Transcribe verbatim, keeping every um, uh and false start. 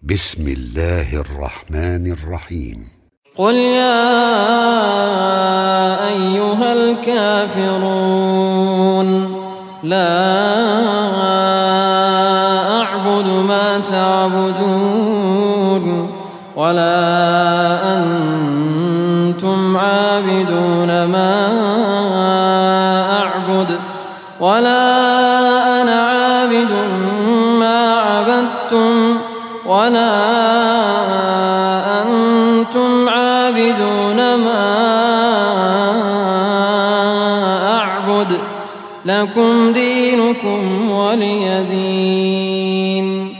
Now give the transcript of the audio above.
بسم الله الرحمن الرحيم. قل يا أيها الكافرون لا أعبد ما تعبدون ولا أنتم عابدون ما أعبد ولا أنا عابد ما عبدتم ولا أنتم عابدون ما أعبد لكم دينكم ولي دين.